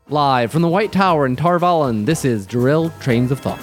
Live from the White Tower in Tar Valon, this is Derailed Trains of Thought.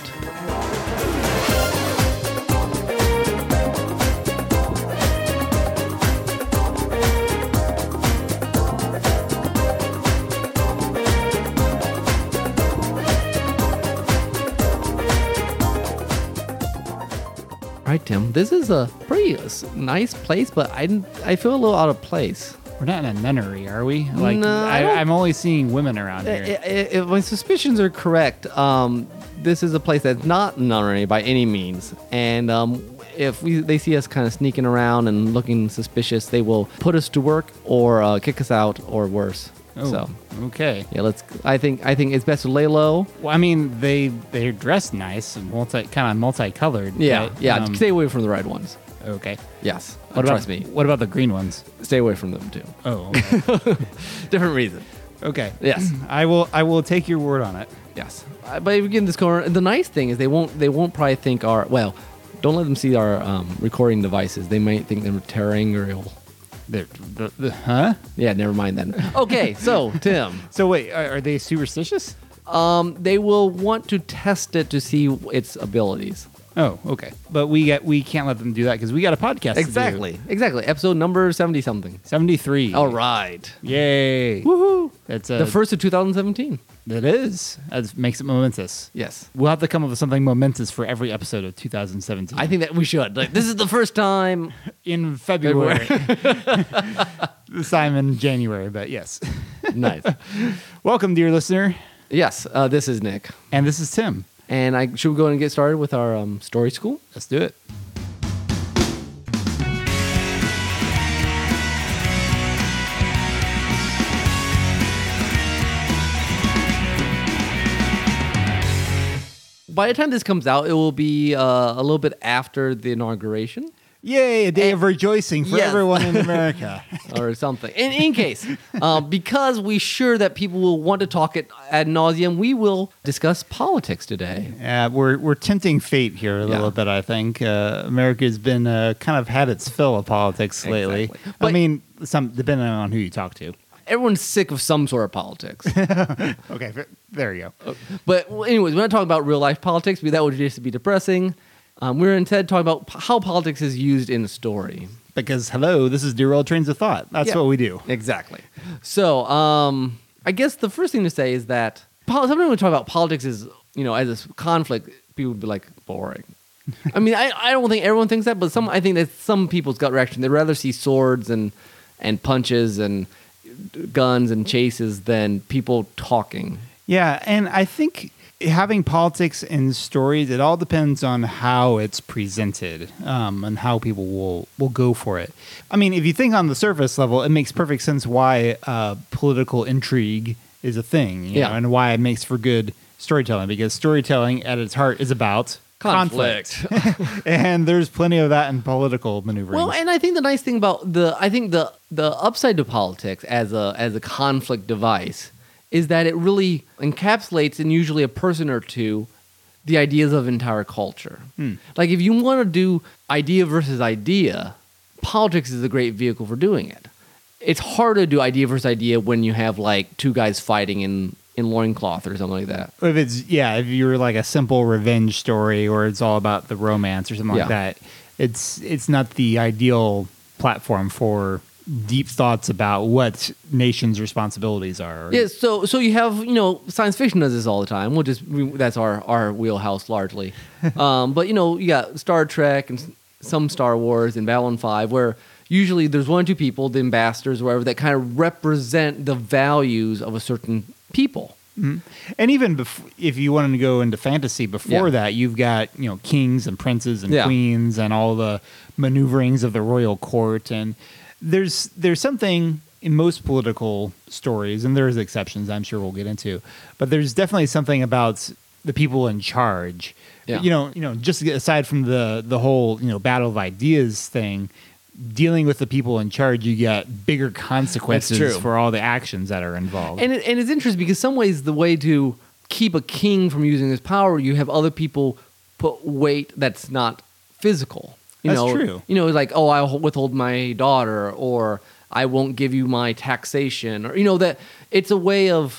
All right, Tim, this is a pretty nice place, but I feel a little out of place. We're not in a nunnery, are we? Like, No, I'm only seeing women around here. If my suspicions are correct, this is a place that's not nunnery by any means. And if they see us kind of sneaking around and looking suspicious, they will put us to work or kick us out or worse. Oh, So okay. yeah, I think it's best to lay low. Well, I mean, they're dressed nice and kind of multicolored. Yeah, but, yeah. Stay away from the red ones. Okay. Yes, Trust me. What about the green ones? Stay away from them too. Oh, okay. Different reason. Okay. Yes. I will take your word on it. Yes. But again, this corner. The nice thing is they won't probably think don't let them see our recording devices. They might think they're terrestrial. Huh? Yeah, never mind then. Okay, so Tim, So wait, are they superstitious? they will want to test it to see its abilities. Oh, okay. But we can't let them do that because we got a podcast. to do. Exactly. Episode number 70 something. 73. All right. Yay. Woohoo! That's The first of 2017. It is. That makes it momentous. Yes. We'll have to come up with something momentous for every episode of 2017. I think that we should. Like, this is the first time in February. This time in January, but yes. Nice. Welcome, dear listener. Yes, this is Nick. And this is Tim. And should we go and get started with our story school? Let's do it. By the time this comes out, it will be a little bit after the inauguration. Yay, a day of rejoicing for Yes. everyone in America. Or something. In case, because we're sure that people will want to talk it ad nauseum, we will discuss politics today. We're tempting fate here a little Yeah. bit, I think. America's been kind of had its fill of politics lately. Exactly. I But- mean, some depending on who you talk to. Everyone's sick of some sort of politics. Okay, there you go. But anyways, we're not talking about real life politics, because that would just be depressing. We're instead talking about how politics is used in a story. Because, hello, this is Derailed Trains of Thought. That's Yeah. what we do. Exactly. So, I guess the first thing to say is that sometimes when we talk about politics as a conflict, people would be like, boring. I mean, I don't think everyone thinks that, but I think that some people's gut reaction, they'd rather see swords and punches and guns and chases than people talking. Yeah, and I think having politics in stories, it all depends on how it's presented and how people will go for it. I mean, if you think on the surface level, it makes perfect sense why political intrigue is a thing, you know, and why it makes for good storytelling, because storytelling at its heart is about conflict. And there's plenty of that in political maneuvering. Well, and I think the nice thing about the upside to politics as a conflict device is that it really encapsulates in usually a person or two the ideas of entire culture. Like if you want to do idea versus idea, politics is a great vehicle for doing it. It's hard to do idea versus idea when you have like two guys fighting in loincloth or something like that. if you're like a simple revenge story or it's all about the romance or something like that, it's not the ideal platform for deep thoughts about what nations' responsibilities are. Yeah, so you have science fiction does this all the time. That's our wheelhouse largely. But you got Star Trek and some Star Wars and Babylon 5 where usually there's one or two people, the ambassadors or whatever, that kind of represent the values of a certain people. Mm-hmm. And even if you wanted to go into fantasy before that, you've got kings and princes and queens and all the maneuverings of the royal court. And there's something in most political stories, and there's exceptions I'm sure we'll get into, but there's definitely something about the people in charge. Yeah. Just aside from the whole battle of ideas thing, dealing with the people in charge, you get bigger consequences for all the actions that are involved. And it's interesting because some ways the way to keep a king from using his power, you have other people put weight that's not physical. That's true. Like, oh, I'll withhold my daughter, or I won't give you my taxation, or that it's a way of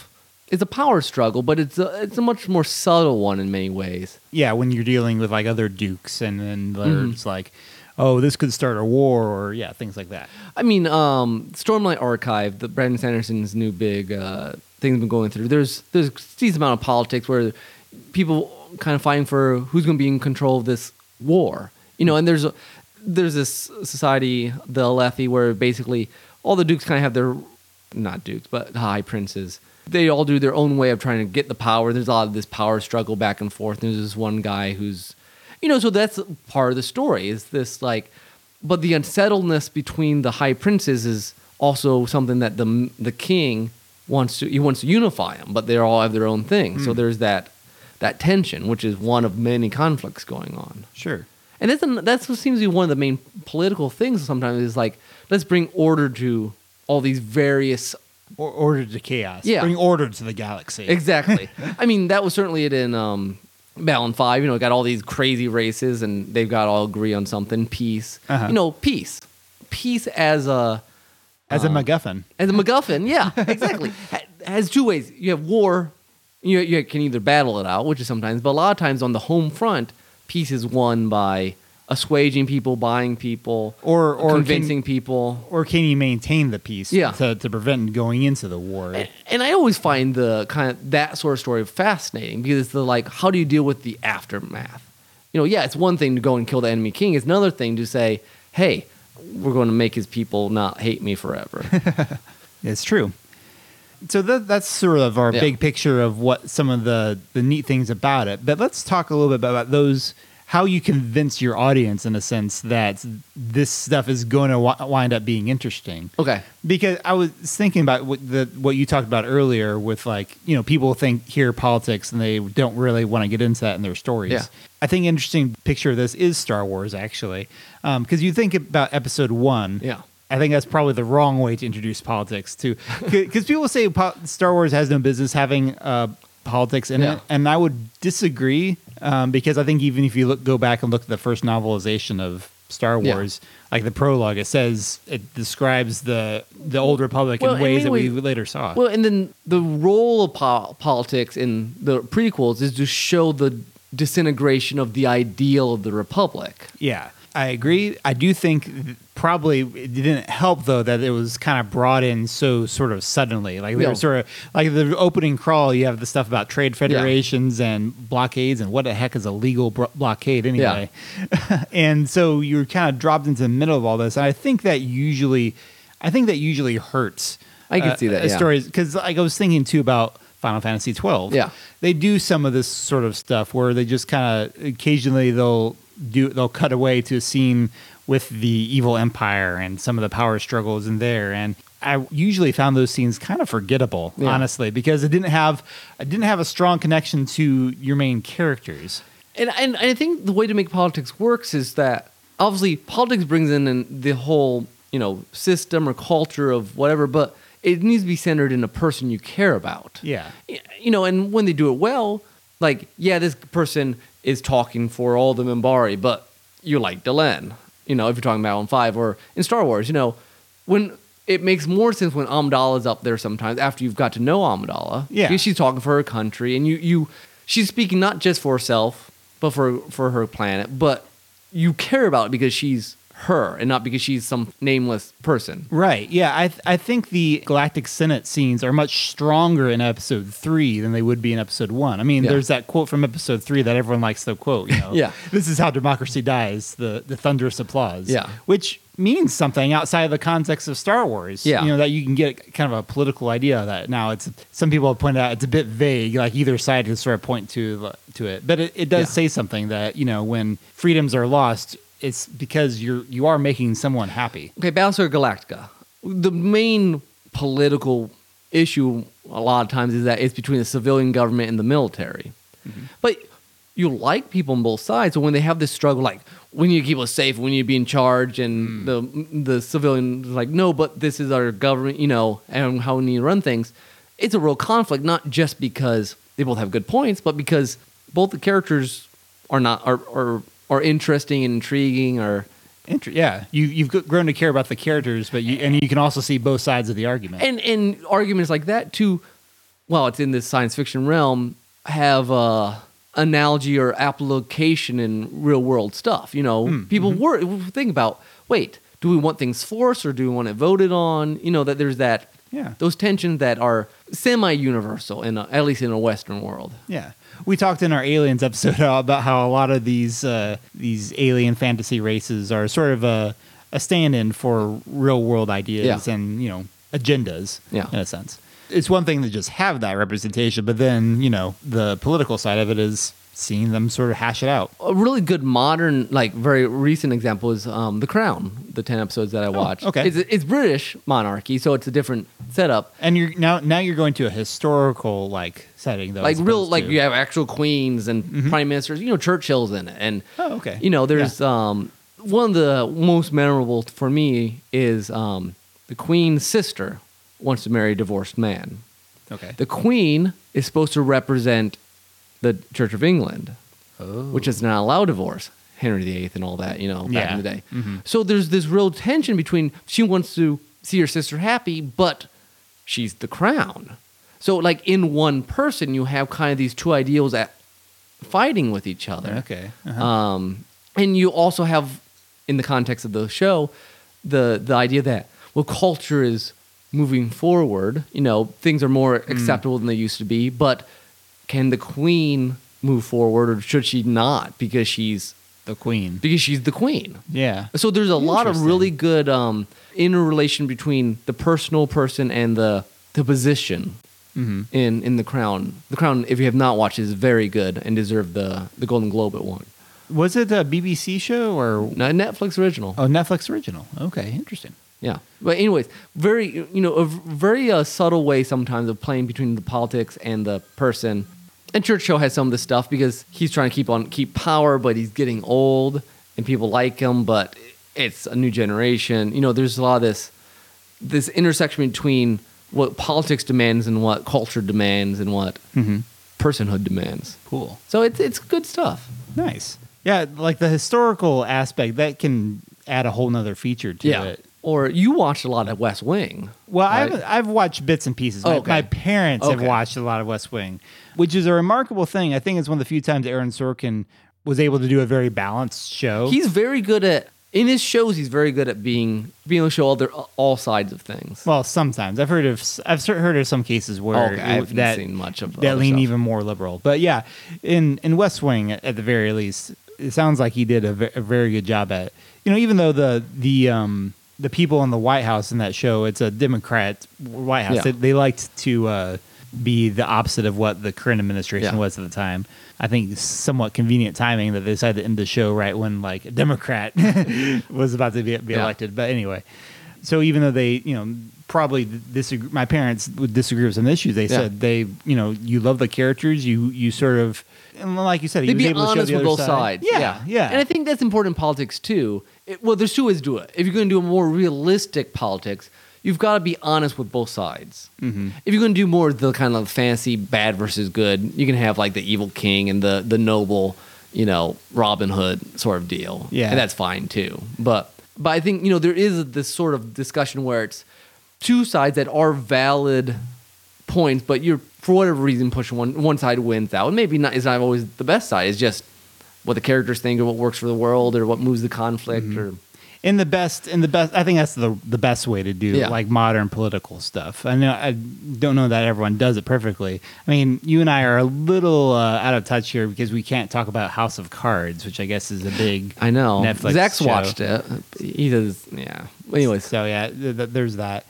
it's a power struggle, but it's a much more subtle one in many ways. Yeah, when you're dealing with like other dukes, and then there's like, oh, this could start a war, or yeah, things like that. I mean, Stormlight Archive, the Brandon Sanderson's new big thing has been going through. There's a decent amount of politics where people kind of fighting for who's going to be in control of this war. And there's this society, the Alethi, where basically all the dukes kind of have their, not dukes, but high princes. They all do their own way of trying to get the power. There's a lot of this power struggle back and forth. There's this one guy who's, so that's part of the story, is this like, but the unsettledness between the high princes is also something that the king wants to unify them, but they all have their own thing. So there's that tension, which is one of many conflicts going on. Sure. And that's what seems to be one of the main political things sometimes, is like, let's bring order to all these various... order to chaos. Yeah. Bring order to the galaxy. Exactly. I mean, that was certainly it in Babylon 5. Got all these crazy races, and they've got to all agree on something. Peace. Peace. Peace as a... As a MacGuffin. As a MacGuffin, yeah, exactly. Has two ways. You have war, you can either battle it out, which is sometimes, but a lot of times on the home front, peace is won by assuaging people, buying people, or convincing people. Or can you maintain the peace to prevent going into the war? And I always find the kind of that sort of story fascinating, because it's like, how do you deal with the aftermath? It's one thing to go and kill the enemy king. It's another thing to say, hey, we're going to make his people not hate me forever. It's true. So that's sort of our big picture of what some of the neat things about it. But let's talk a little bit about those, how you convince your audience in a sense that this stuff is going to wind up being interesting. Okay. Because I was thinking about what you talked about earlier with, like, people hear politics and they don't really want to get into that in their stories. Yeah. I think an interesting picture of this is Star Wars, actually. Because you think about Episode 1. Yeah. I think that's probably the wrong way to introduce politics too, because people say Star Wars has no business having politics in it, and I would disagree, because I think even if you go back and look at the first novelization of Star Wars, like the prologue, it describes the Old Republic in ways that we later saw. Well, and then the role of politics in the prequels is to show the disintegration of the ideal of the Republic. Yeah, I agree. I do think probably it didn't help, though, that it was kind of brought in so sort of suddenly. Like, there was sort of like the opening crawl, you have the stuff about trade federations and blockades, and what the heck is a legal blockade anyway? Yeah. And so you're kind of dropped into the middle of all this. And I think that usually hurts. I can see that. Stories, because like I was thinking too about Final Fantasy 12. Yeah, they do some of this sort of stuff where they just kind of occasionally they'll cut away to a scene with the evil empire and some of the power struggles in there, and I usually found those scenes kind of forgettable, honestly, because it didn't have a strong connection to your main characters. And I think the way to make politics works is that obviously politics brings in the whole system or culture of whatever, but it needs to be centered in a person you care about. Yeah, and when they do it well, like, this person is talking for all the Minbari, but you like Delenn, if you're talking about in 5 or in Star Wars, when it makes more sense when Amidala's up there sometimes after you've got to know Amidala. Yeah. Because she's talking for her country, and she's speaking not just for herself, but for her planet, but you care about it because she's her and not because she's some nameless person. Right. Yeah. I think the Galactic Senate scenes are much stronger in Episode 3 than they would be in Episode 1. I mean, there's that quote from Episode 3 that everyone likes to quote. Yeah. This is how democracy dies, the thunderous applause. Yeah. Which means something outside of the context of Star Wars. Yeah. That you can get kind of a political idea of that. Now, some people have pointed out it's a bit vague, like either side can sort of point to it. But it does say something that, when freedoms are lost, it's because you are making someone happy. Okay, Battlestar Galactica. The main political issue a lot of times is that it's between the civilian government and the military. Mm-hmm. But you like people on both sides, so when they have this struggle, like, we need to keep us safe, we need to be in charge, and the civilian is like, no, but this is our government, and how we need to run things. It's a real conflict, not just because they both have good points, but because both the characters are interesting and intriguing, or you've grown to care about the characters, but you can also see both sides of the argument. And arguments like that too, while it's in this science fiction realm, have analogy or application in real world stuff. You know, people think about, wait, do we want things forced or do we want it voted on? You know, that there's that, those tensions that are semi-universal, at least in a Western world. Yeah. We talked in our aliens episode about how a lot of these alien fantasy races are sort of a stand-in for real world ideas and, you know, agendas in a sense. It's one thing to just have that representation, but then, you know, the political side of it is seeing them sort of hash it out. A really good modern, like very recent example is The Crown, the 10 episodes that I watched. Okay. It's British monarchy, so it's a different setup. And you're now you're going to a historical like setting though. Like real, like you have actual queens and prime ministers, you know, Churchill's in it. And, you know, there's one of the most memorable for me is the Queen's sister wants to marry a divorced man. Okay. The Queen is supposed to represent the Church of England, which does not allow divorce. Henry VIII and all that, you know, back in the day. So there's this real tension between she wants to see her sister happy, but she's the crown. So like in one person, you have kind of these two ideals fighting with each other. Okay. And you also have, in the context of the show, the idea that, well, culture is moving forward. You know, things are more acceptable than they used to be. But can the Queen move forward, or should she not? Because she's the Queen. Because she's the Queen. Yeah. So there's a lot of really good interrelation between the personal person and the position in The Crown. The Crown, if you have not watched, is very good and deserved the Golden Globe it won. Was it a BBC show or no, Netflix original? Oh, Netflix original. Okay, interesting. Yeah, but anyways, very a very subtle way sometimes of playing between the politics and the person. And Churchill has some of this stuff because he's trying to keep power, but he's getting old and people like him, but it's a new generation. You know, there's a lot of this intersection between what politics demands and what culture demands and what personhood demands. Cool. So it's good stuff. Nice. Yeah, like the historical aspect that can add a whole nother feature to it. Or you watched a lot of West Wing. Well, right? I've watched bits and pieces. My parents have watched a lot of West Wing, which is a remarkable thing. I think it's one of the few times Aaron Sorkin was able to do a very balanced show. He's very good at, in his shows, he's very good at being able to show all sides of things. Well, sometimes I've heard of some cases where I haven't seen much of that lean stuff. even more liberal. But yeah, in West Wing at the very least, it sounds like he did a very good job at it. You know, even though the people in the White House in that show, it's a Democrat White House. Yeah. They liked to be the opposite of what the current administration was at the time. I think somewhat convenient timing that they decided to end the show right when like a Democrat was about to be elected. But anyway, so even though they, probably disagree, my parents would disagree with some issues. They said you love the characters, you sort of, and like you said, he They'd was be able to show honest the with other both side. sides. Yeah. And I think that's important in politics too. Well, there's two ways to do it. If you're going to do a more realistic politics, you've got to be honest with both sides. Mm-hmm. If you're going to do more of the kind of fantasy bad versus good, you can have like the evil king and the noble, Robin Hood sort of deal. Yeah. And that's fine too. But I think, there is this sort of discussion where it's two sides that are valid points, but you're, for whatever reason, pushing one side wins out. And maybe it's not always the best side. It's just what the characters think or what works for the world or what moves the conflict or... In the best, I think that's the best way to do like modern political stuff. I don't know that everyone does it perfectly. I mean, you and I are a little out of touch here because we can't talk about House of Cards, which I guess is a big Netflix Zach's show. watched it. He does, yeah. Anyways, so yeah, there's that.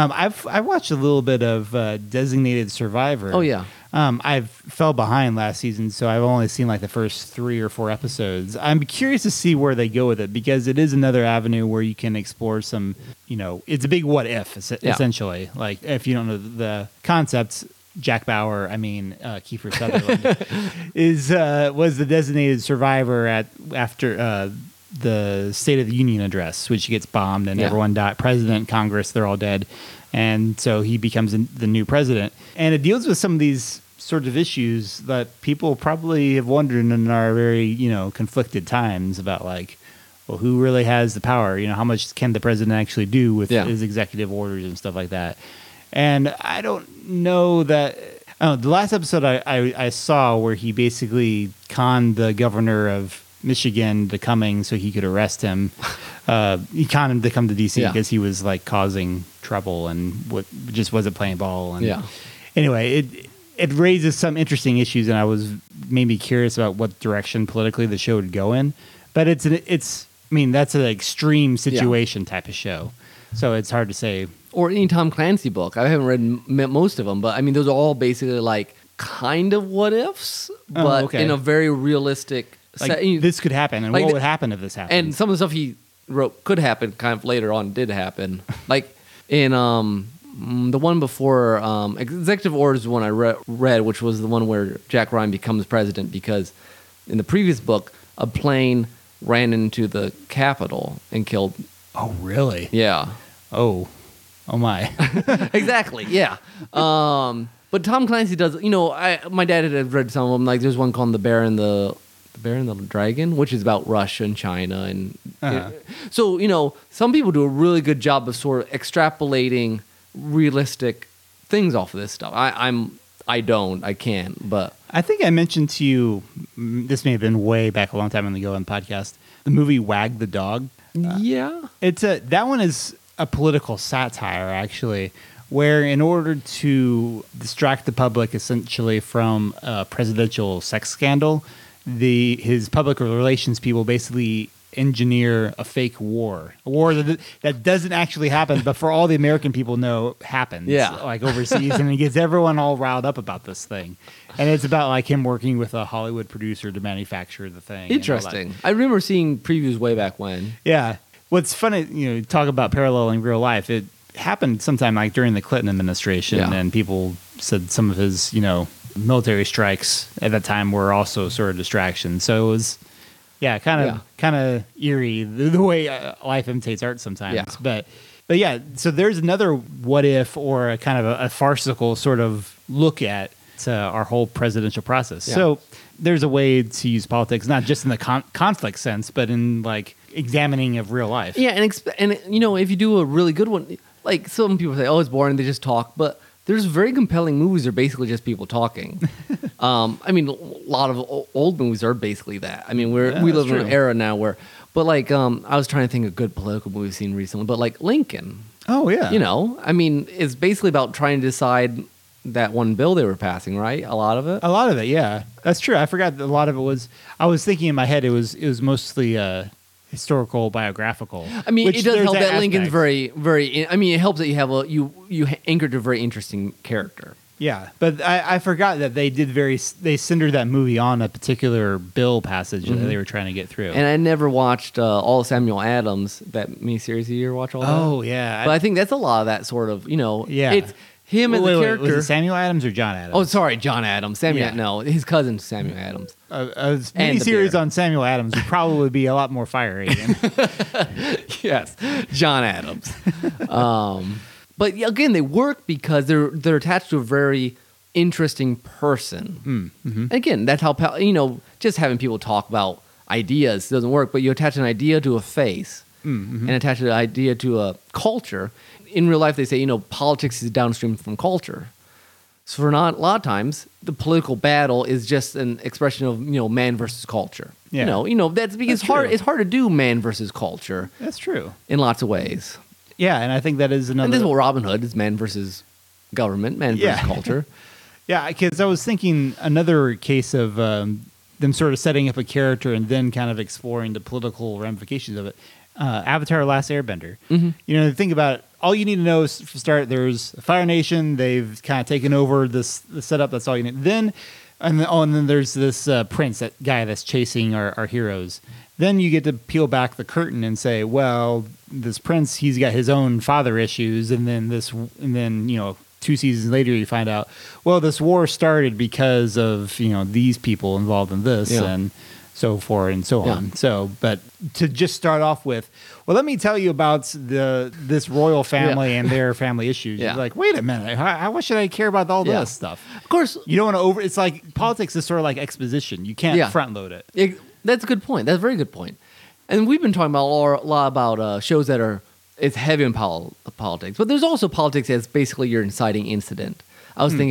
I watched a little bit of Designated Survivor. Oh yeah. I fell behind last season, so I've only seen like the first 3 or 4 episodes. I'm curious to see where they go with it because it is another avenue where you can explore some, it's a big what if, essentially. Like, if you don't know the concepts, Jack Bauer, Kiefer Sutherland, was the designated survivor after the State of the Union address, which gets bombed and everyone died. President, Congress, they're all dead. And so he becomes the new president. And it deals with some of these sorts of issues that people probably have wondered in our very, conflicted times about like, well, who really has the power? How much can the president actually do with his executive orders and stuff like that? And I don't know that... Oh, the last episode I saw where he basically conned the governor of Michigan to coming so he could arrest him. He conned him to come to DC because he was like causing trouble and just wasn't playing ball. And anyway, it raises some interesting issues, and I was maybe curious about what direction politically the show would go in. But it's I mean, that's an extreme situation type of show, so it's hard to say. Or any Tom Clancy book. I haven't read most of them, but I mean, those are all basically like kind of what ifs, but in a very realistic. Like, this could happen, and like what would happen if this happened? And some of the stuff he wrote could happen, kind of later on did happen. Like in the one before Executive Order is the one I read, which was the one where Jack Ryan becomes president because in the previous book, a plane ran into the Capitol and killed. Oh, really? Yeah. Oh my. Exactly. Yeah. But Tom Clancy does. You know, my dad had read some of them. Like there's one called The Bear and the Dragon, which is about Russia and China, and so you know, some people do a really good job of sort of extrapolating realistic things off of this stuff. I can't, but I think I mentioned to you. This may have been way back a long time ago on the podcast. The movie Wag the Dog. That one is a political satire, actually, where in order to distract the public essentially from a presidential sex scandal, his public relations people basically engineer a fake war, that doesn't actually happen, but for all the American people know happens, like overseas, and he gets everyone all riled up about this thing. And it's about like him working with a Hollywood producer to manufacture the thing. Interesting. I remember seeing previews way back when. Yeah. What's funny, you know, talk about paralleling real life. It happened sometime like during the Clinton administration, and people said some of his, you know, military strikes at that time were also sort of distractions. So it was, kind of eerie the way life imitates art sometimes. Yeah. But yeah, so there's another what if or a kind of a farcical sort of look at our whole presidential process. Yeah. So there's a way to use politics, not just in the conflict sense, but in like examining of real life. Yeah, and you know, if you do a really good one, like some people say, oh, it's boring, they just talk, but there's very compelling movies that are basically just people talking. I mean, a lot of old movies are basically that. I mean, we live in an era now where, but like, I was trying to think of good political movies seen recently, but like Lincoln. Oh, yeah. You know, I mean, it's basically about trying to decide that one bill they were passing, right? A lot of it? A lot of it, yeah. That's true. I forgot that a lot of it was, I was thinking in my head, it was mostly historical, biographical. I mean, it does help that Lincoln's very, very. I mean, it helps that you have you anchored a very interesting character. Yeah, but I forgot that they centered that movie on a particular bill passage that they were trying to get through. And I never watched all Samuel Adams, that miniseries. You ever watch all that? Oh yeah, but I think that's a lot of that sort of, you know. Yeah, it's him as a character. Was it Samuel Adams or John Adams? Oh, sorry, John Adams. No, his cousin Samuel Adams. A miniseries on Samuel Adams would probably be a lot more fiery. Yes, John Adams. But again, they work because they're attached to a very interesting person. And again, that's how, you know, just having people talk about ideas doesn't work. But you attach an idea to a face and attach an idea to a culture. In real life, they say, you know, politics is downstream from culture. So for a lot of times, the political battle is just an expression of, you know, man versus culture. Yeah. You know that's because it's hard to do man versus culture. That's true. In lots of ways. Yeah, and I think that is another. And this is what Robin Hood is: man versus government, man versus culture. Yeah, because I was thinking another case of them sort of setting up a character and then kind of exploring the political ramifications of it. Avatar: Last Airbender. You know, think about it. All you need to know is, to start, there's a Fire Nation. They've kind of taken over the setup. That's all you need. Then there's this prince, that guy that's chasing our heroes. Then you get to peel back the curtain and say, well, this prince, he's got his own father issues, and then you know, 2 seasons later you find out, well, this war started because of, you know, these people involved in this and so forth and so on. So, but to just start off with, well, let me tell you about this royal family and their family issues. You're like, wait a minute, how should I care about all this stuff? Of course, you don't want to it's like politics is sort of like exposition. You can't front load it. That's a good point. That's a very good point. And we've been talking about a lot about shows that it's heavy in politics, but there's also politics as basically your inciting incident. I was thinking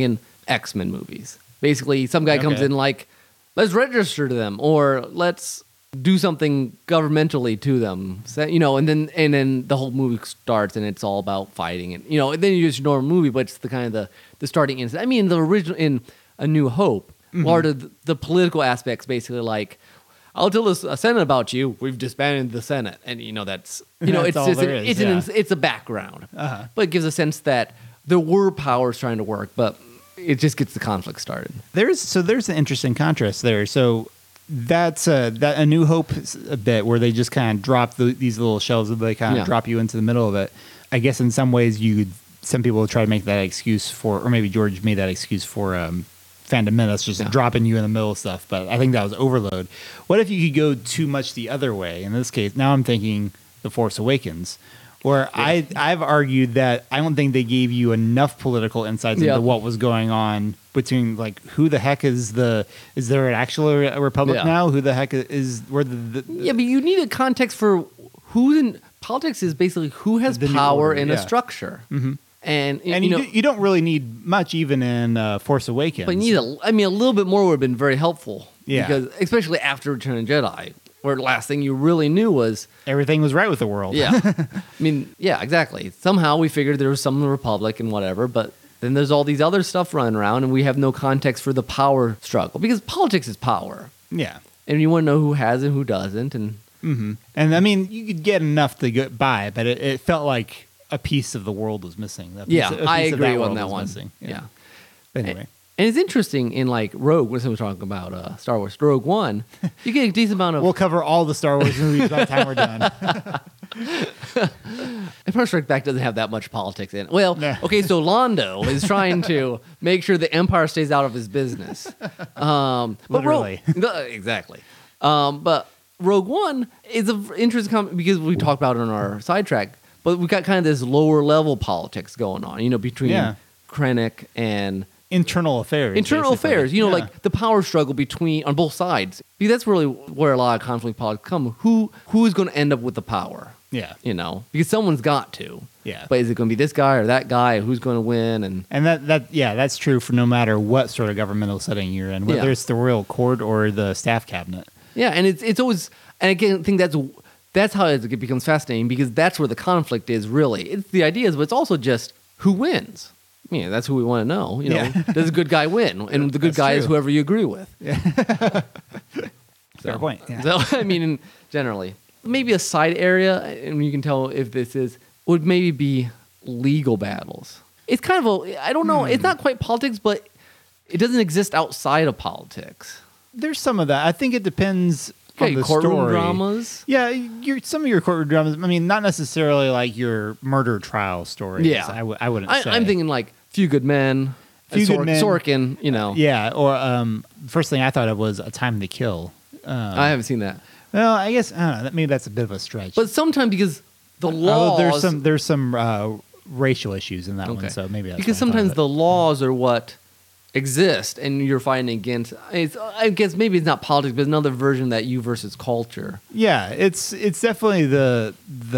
X-Men movies. Basically, some guy comes Okay. in like, let's register to them, or let's do something governmentally to them. So, and then the whole movie starts, and it's all about fighting, and and then you just normal movie, but it's the kind of the starting incident. I mean, the original in A New Hope, part of the political aspects, basically like, I'll tell a Senate about you. We've disbanded the Senate, and that's That's it's all just there is, it's a background, Uh-huh. but it gives a sense that there were powers trying to work, but it just gets the conflict started. There's an interesting contrast there. So that's that A New Hope a bit where they just kind of drop these little shells that they kind of Yeah. drop you into the middle of it. I guess in some ways some people try to make that excuse for, or maybe George made that excuse for Phantom Menace, just Yeah. dropping you in the middle of stuff. But I think that was overload. What if you could go too much the other way? In this case, now I'm thinking The Force Awakens, where I've argued that I don't think they gave you enough political insights Yeah. into what was going on between, like, who the heck is there an actual republic Yeah. now? Who the heck is where the Yeah, but you need a context for who's in politics. Is basically who has The new power order, in yeah. a structure, and and you don't really need much even in Force Awakens. but you need a little bit more would have been very helpful. Yeah. because especially after Return of the Jedi, where the last thing you really knew was Everything was right with the world. yeah. I mean, yeah, exactly. Somehow we figured there was some Republic and whatever, but then there's all these other stuff running around, and we have no context for the power struggle because politics is power, yeah. and you want to know who has and who doesn't, and And I mean, you could get enough to get by, but it felt like a piece of the world was missing. A piece yeah, of- a piece I of agree world on that was one. missing. Yeah. But anyway, And it's interesting in like Rogue, when someone's talking about Star Wars, Rogue One, you get a decent amount of. we'll cover all the Star Wars movies by the time we're done. Empire Strikes Back doesn't have that much politics in it. Well, No. okay, so Londo is trying to make sure the Empire stays out of his business. But Literally. Exactly. But Rogue One is an interesting because we talked about it on our sidetrack, but we got kind of this lower level politics going on, between Yeah. Krennic and Internal affairs. internal basically. affairs, Yeah. like the power struggle on both sides. Because that's really where a lot of conflict politics come. Who is going to end up with the power? Yeah. Because someone's got to. Yeah. But is it going to be this guy or that guy? Who's going to win? And That's true for no matter what sort of governmental setting you're in, whether Yeah. it's the royal court or the staff cabinet. yeah, and it's always, and again, I think that's how it becomes fascinating because that's where the conflict is really. It's the ideas, but it's also just who wins. Yeah, that's who we want to know. Yeah. Does a good guy win? And the good That's guy is true. whoever you agree with. Fair point. Yeah. So, I mean, generally, maybe a side area, and you can tell if this would maybe be legal battles. It's kind of I don't know, it's not quite politics, but it doesn't exist outside of politics. There's some of that. I think it depends on Okay, the courtroom story. dramas. Yeah, some of your courtroom dramas. I mean, not necessarily like your murder trial stories. Yeah. I wouldn't say. I'm thinking like Few Good Men, Few Good Men. Sorkin, Yeah, or first thing I thought of was A Time to Kill. I haven't seen that. Well, I guess I don't know. Maybe that's a bit of a stretch. But sometimes because the laws... there's some racial issues in that Okay. one, so maybe that's because why I thought sometimes of it. the laws are what exist and you're fighting against. I guess maybe it's not politics, but another version of that you versus culture. Yeah, it's definitely the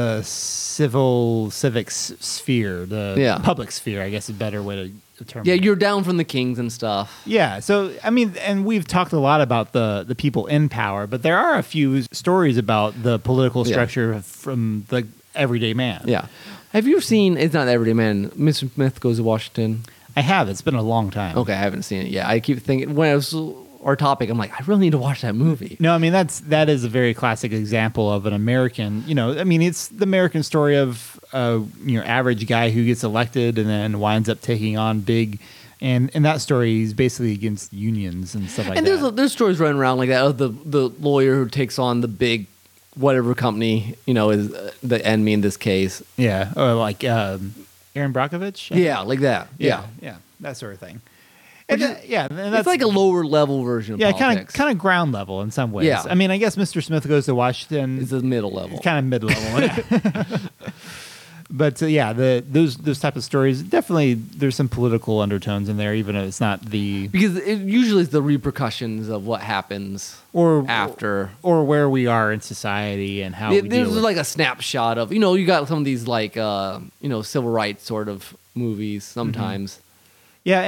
civic sphere, the Yeah. public sphere. I guess is a better way to determine. Yeah, it. you're down from the kings and stuff. Yeah, so I mean, and we've talked a lot about the people in power, but there are a few stories about the political Yeah. structure from the everyday man. Yeah. Have you seen? It's not Everyday Man. Mr. Smith Goes to Washington. I have. It's been a long time. Okay, I haven't seen it yet. I keep thinking when it was our topic, I'm like, I really need to watch that movie. No, I mean that is a very classic example of an American. I mean it's the American story of average guy who gets elected and then winds up taking on big. And in that story, he's basically against unions and stuff like And that. there's stories running around like that of the lawyer who takes on the big whatever company is the enemy in this case. Yeah, or like Aaron Brockovich. Yeah, like that. Yeah, yeah, that sort of thing. Which And is- and it's that's like a lower level version of yeah, politics. kind of ground level in some ways. Yeah. I mean, I guess Mr. Smith Goes to Washington. It's the middle level. Kind of mid level. But yeah, those type of stories definitely there's some political undertones in there, even if it's not the Because it usually is the repercussions of what happens or after. or where we are in society and how we deal There's with. like a snapshot of you got some of these like civil rights sort of movies sometimes. Yeah, and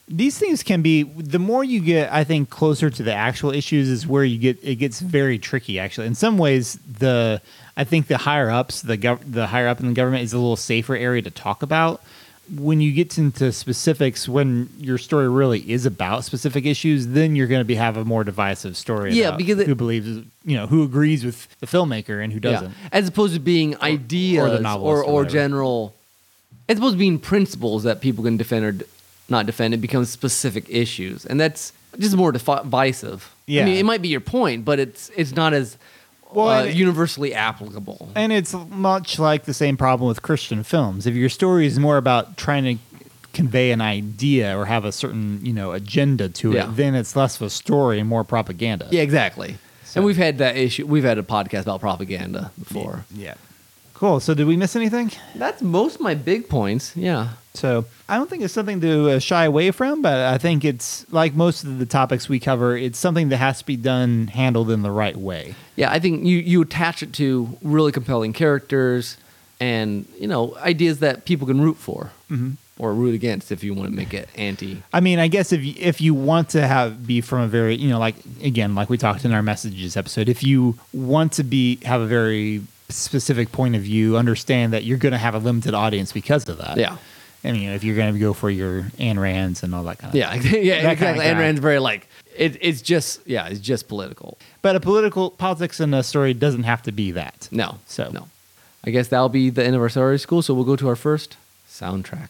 These things can be, the more you get, I think, closer to the actual issues is where it gets very tricky, actually. In some ways, I think the higher ups, the higher up in the government is a little safer area to talk about. When you get into specifics, when your story really is about specific issues, then you're going to have a more divisive story. About because who believes, who agrees with the filmmaker and who doesn't. As opposed to being ideas or the novelist or general, as opposed to being principles that people can defend or not defend, it becomes specific issues, and that's just more divisive. Yeah. I mean, it might be your point, but it's not as universally applicable. And it's much like the same problem with Christian films. If your story is more about trying to convey an idea or have a certain, agenda to it, then it's less of a story and more propaganda. Yeah, exactly. So, and we've had that issue. We've had a podcast about propaganda before. Yeah. Cool. So did we miss anything? That's most of my big points. Yeah. So I don't think it's something to shy away from, but I think it's like most of the topics we cover, it's something that has to be handled in the right way. Yeah, I think you attach it to really compelling characters and, ideas that people can root for or root against if you want to make it anti. I mean, I guess if you want to be from a very, like we talked in our messages episode, if you want to have a very specific point of view, understand that you're going to have a limited audience because of that. Yeah. I mean, if you're going to go for your Ayn Rands and all that kind of stuff. Yeah, exactly. Ayn Rand's very it's just political. But politics in a story doesn't have to be that. No. I guess that'll be the end of our story school, so we'll go to our first soundtrack.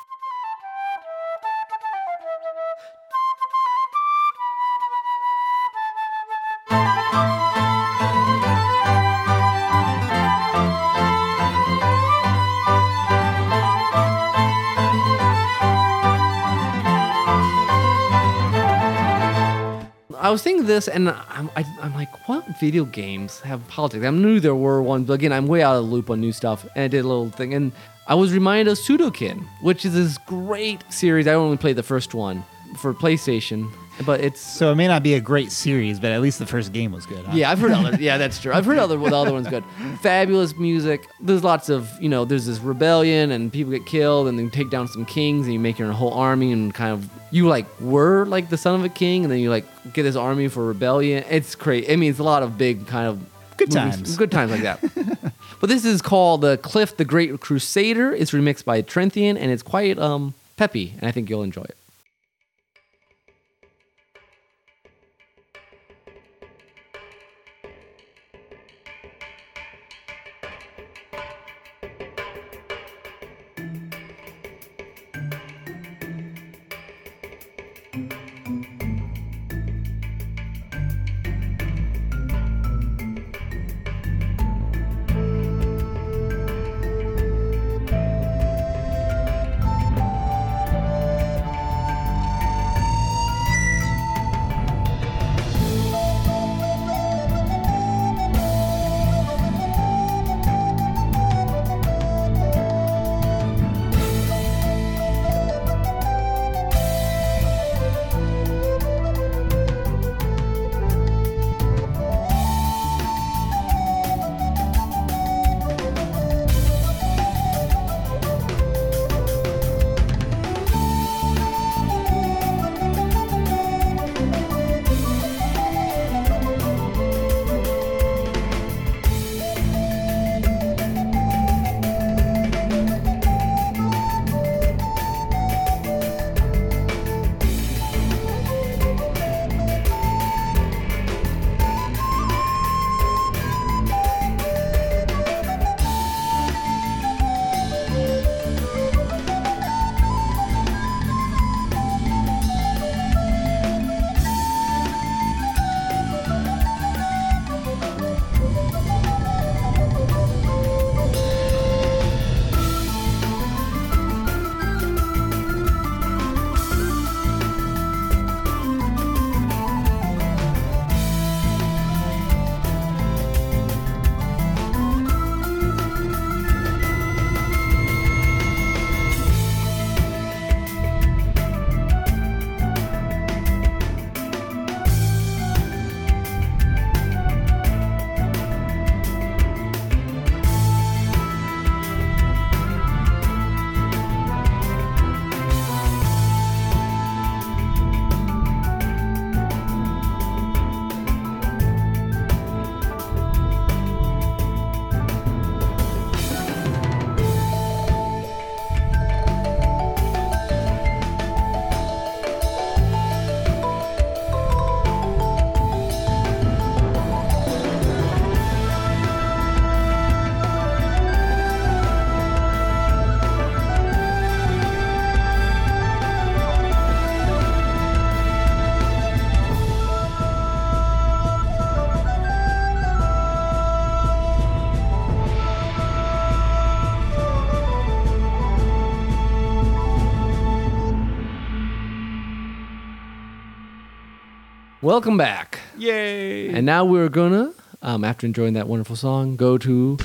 I was thinking this, and I'm like, what video games have politics? I knew there were one, but again, I'm way out of the loop on new stuff, and I did a little thing, and I was reminded of Pseudokin, which is this great series. I only played the first one for PlayStation, but it's... So it may not be a great series, but at least the first game was good, huh? Yeah, I've heard other... Yeah, that's true. I've heard the other one's good. Fabulous music. There's lots of, there's this rebellion, and people get killed, and then you take down some kings, and you make your whole army, and kind of... You, were, the son of a king, and then you, get this army for rebellion. It's crazy. I mean, it's a lot of big kind of... Good times. Good times like that. But this is called Cliff the Great Crusader. It's remixed by Trenthian, and it's quite peppy, and I think you'll enjoy it. Welcome back. Yay! And now we're gonna, after enjoying that wonderful song, go to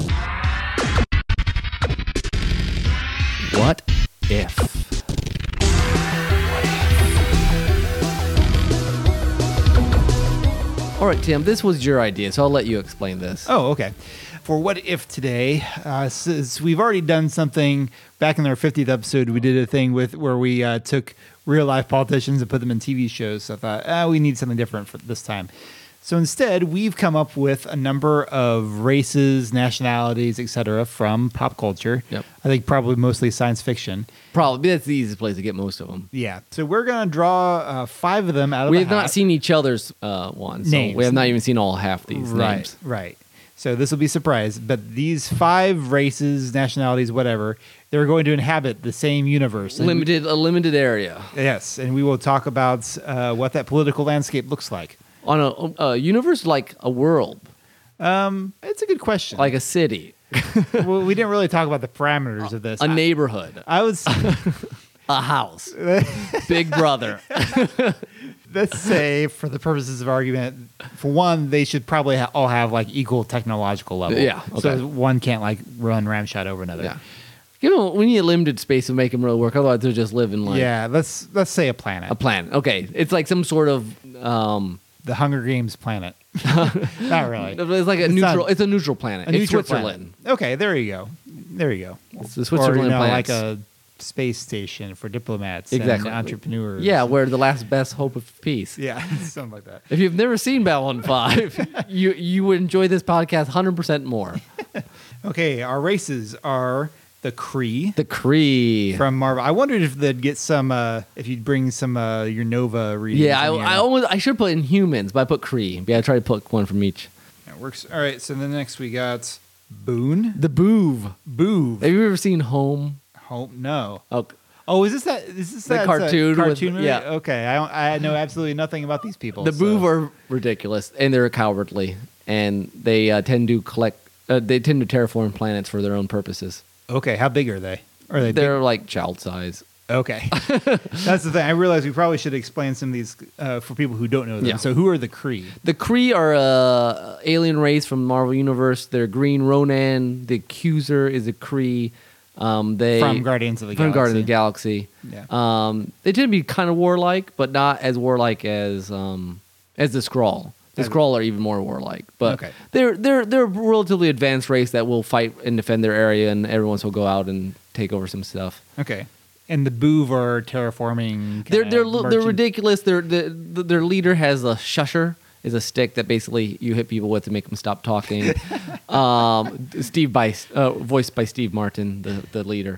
What If? All right, Tim, this was your idea, so I'll let you explain this. Oh, okay. For What If today, since we've already done something back in our 50th episode, we did a thing where we took real life politicians and put them in TV shows. So I thought, we need something different for this time. So instead, we've come up with a number of races, nationalities, etc. from pop culture. Yep. I think probably mostly science fiction. Probably that's the easiest place to get most of them. Yeah. So we're going to draw 5 of them out of We the have not hat. seen each other's ones. So Names. we have not even seen all half these names. Right. So this will be a surprise. But these 5 races, nationalities, whatever, they're going to inhabit the same universe. And A limited area. yes. And we will talk about what that political landscape looks like. On a universe like a world, It's a good question. like a city, well, we didn't really talk about the parameters of this. a neighborhood, I was, a house, Big Brother. let's say, for the purposes of argument, for one, they should probably all have like equal technological level. Yeah, okay. So one can't like run ramshot over another. Yeah. We need a limited space to make them really work. Otherwise, they'll just live in like Yeah. Let's say a planet. a planet. Okay, it's like some sort of. The Hunger Games planet. Not really. It's like a It's neutral. not- It's a neutral planet. A It's neutral Switzerland. planet. Okay, there you go. It's the Switzerland or, planets. like a space station for diplomats Exactly. and entrepreneurs. Yeah, we're the last best hope of peace. Yeah, something like that. If you've never seen Babylon 5, you would enjoy this podcast 100% more. Okay, our races are the Kree The Kree. from Marvel. I wondered if they'd get some, if you'd bring some your Nova readings. Yeah, in here. I should put in humans, but I put Kree. Yeah, I try to put one from each. That works. All right, so then next we got Boone. The Boov. Boov. Have you ever seen Home? Home? No. Oh, Oh, is this The that cartoon with- cartoon movie? yeah. Okay, I know absolutely nothing about these people. the so- Boov are ridiculous, and they're cowardly, and they tend to collect. They tend to terraform planets for their own purposes. Okay, how big are they? Are they big? They're like child size. Okay. That's the thing. I realize we probably should explain some of these for people who don't know them. Yeah. So who are the Kree? The Kree are a alien race from Marvel Universe. They're Green Ronin. The Accuser is a Kree. They From Guardians of the from Galaxy. Guardians of the Galaxy. Yeah. They tend to be kind of warlike, but not as warlike as the Skrull. The As- Skrull are even more warlike, but Okay. they're a relatively advanced race that will fight and defend their area, and every once will go out and take over some stuff. Okay. And the Boov are terraforming. They're merchant- ridiculous. Their leader has a shusher, is a stick that basically you hit people with to make them stop talking. Voiced by Steve Martin, the leader.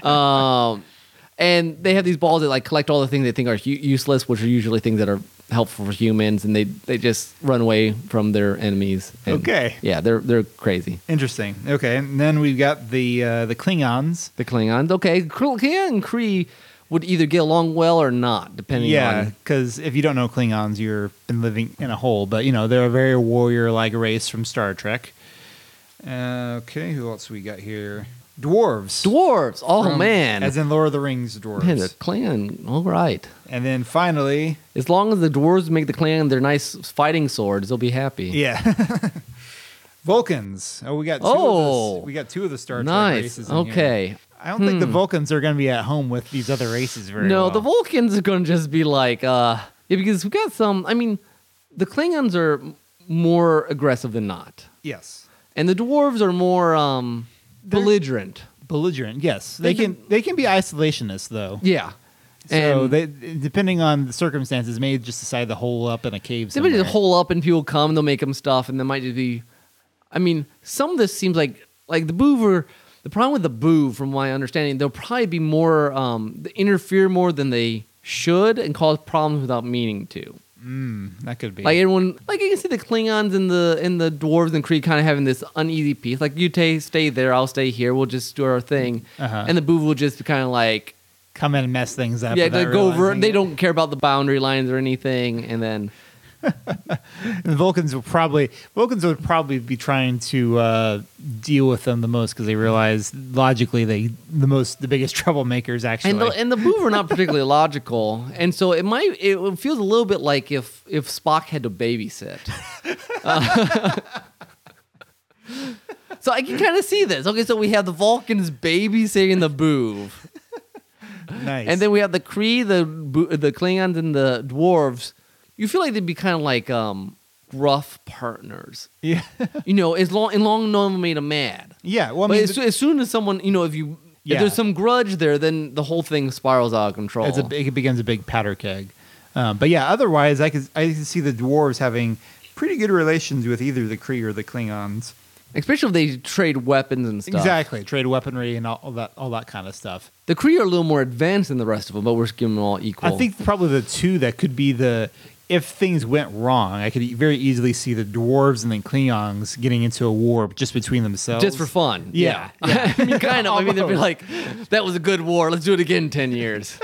And they have these balls that like collect all the things they think are useless, which are usually things that are helpful for humans, and they just run away from their enemies. And, Okay. Yeah, they're crazy. Interesting. Okay. And then we've got the Klingons. The Klingons. Okay, Klingon and Kree would either get along well or not, depending Yeah, on. because if you don't know Klingons, you've been living in a hole. But, they're a very warrior-like race from Star Trek. Okay, who else we got here? Dwarves. Dwarves. Oh, From- man. As in Lord of the Rings dwarves. Man, the Klingon. All right. And then finally, As long as the dwarves make the Klingon their nice fighting swords, they'll be happy. yeah, Vulcans. Oh, we got two. Oh. We got 2 of the Star Trek Nice. races. In here. Okay. I don't think the Vulcans are going to be at home with these other races very No, well. the Vulcans are going to just be like, yeah, because we've got some. I mean, the Klingons are more aggressive than not, Yes, and the dwarves are more belligerent. belligerent. Yes, They they can be isolationists though. Yeah. So And they, depending on the circumstances, may just decide to hole up in a cave they might somewhere. just hole up and people come and they'll make them stuff, and they might just be. I mean, some of this seems like the Boover. The problem with the Boov, from my understanding, they'll probably be more they interfere more than they should and cause problems without meaning to. That could be. Like everyone, like you can see the Klingons and the dwarves and Kree kind of having this uneasy peace. Like you stay there, I'll stay here. We'll just do our thing, Uh-huh. and the Boov will just kind of like come in and mess things up. yeah, without they go over. realizing They it. don't care about the boundary lines or anything, and then And the Vulcans would probably be trying to deal with them the most because they realize logically the biggest troublemakers actually. And the Booth are not particularly logical, and so it feels a little bit like if Spock had to babysit. So I can kind of see this. Okay, so we have the Vulcans babysitting the Booth. Nice. And then we have the Kree, the Klingons, and the dwarves. You feel like they'd be kind of like gruff partners. Yeah. In long known made them mad. Yeah. Well, I But mean, as soon as someone, if there's some grudge there, then the whole thing spirals out of control. it becomes a big powder keg. But yeah, otherwise, I could see the dwarves having pretty good relations with either the Kree or the Klingons. Especially if they trade weapons and stuff. Exactly, trade weaponry and all that kind of stuff. The Kree are a little more advanced than the rest of them, but we're giving them all equal. I think probably the two that could be if things went wrong, I could very easily see the dwarves and the Klingons getting into a war just between themselves. Just for fun. Yeah. I mean, kind of. I mean, they'd be Almost. like, that was a good war. Let's do it again in 10 years.